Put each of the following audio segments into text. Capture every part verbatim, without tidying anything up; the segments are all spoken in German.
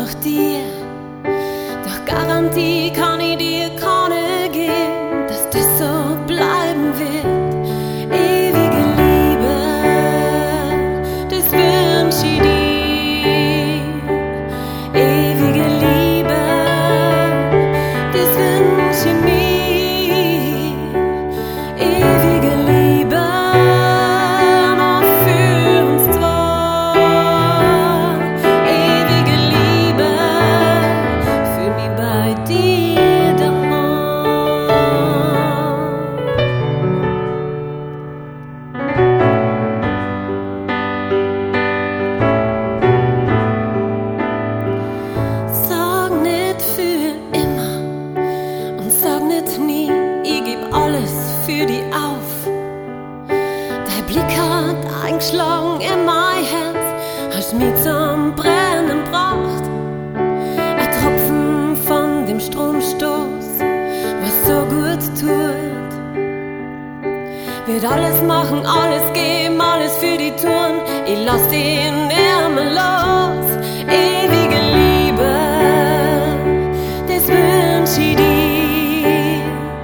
nach dir. Doch Garantie kann ich dir keine geben, dass das so bleiben wird. Ewige Liebe, das wünsch ich dir. Ewige Liebe, das wünsch ich mir. Ewige Liebe, nur für uns zwei. Ewige Liebe, für mich bei dir daheim. Sag nicht für immer und sag nicht nie, ich geb alles für dich auf. Dein Blick hat eingeschlagen in mein Herz, hast mich zum Brennen gebracht. Ein Tropfen von dem Stromstoß, was so gut tut. Wird alles machen, alles geben, alles für die tun. Ich lass den Ärmel los. Ewige Liebe, das wünsch ich dir.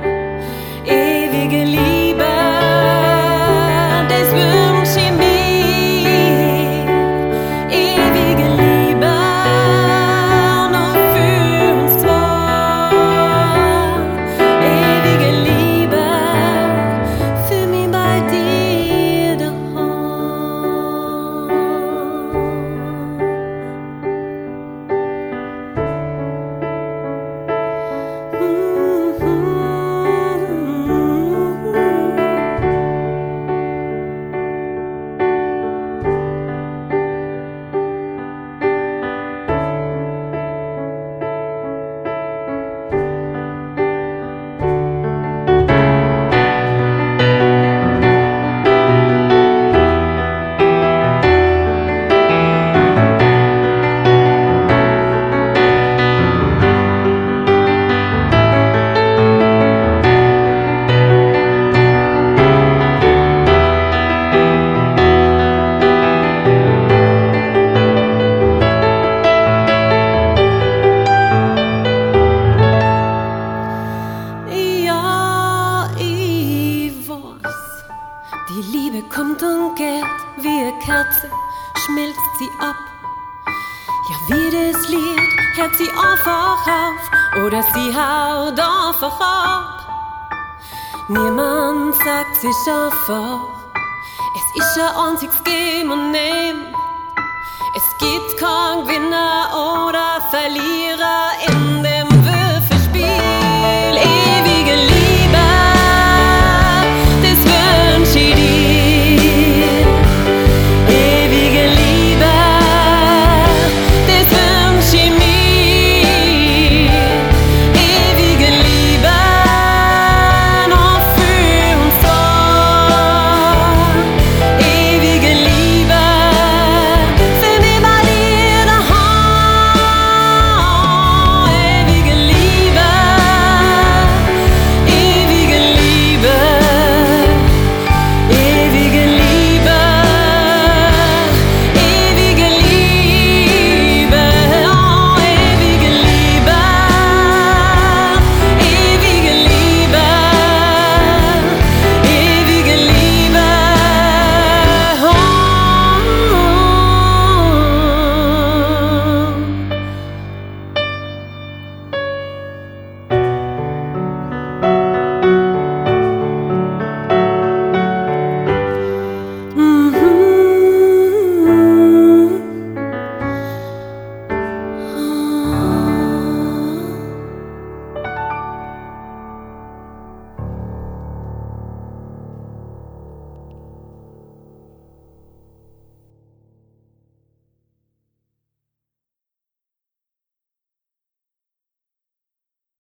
Ewige Liebe, das wünsch ich mir. Ewige Liebe, nur für uns zwei. Ewige Liebe, für mich bei dir daheim. Ja, ich weiß, die Liebe kommt und geht, wie eine Kerze schmilzt sie ab. Ja, wie das Lied hört sie einfach auf oder sie haut einfach ab. Niemand sagt sich einfach, es ist ein einziges Geben und Nehmen.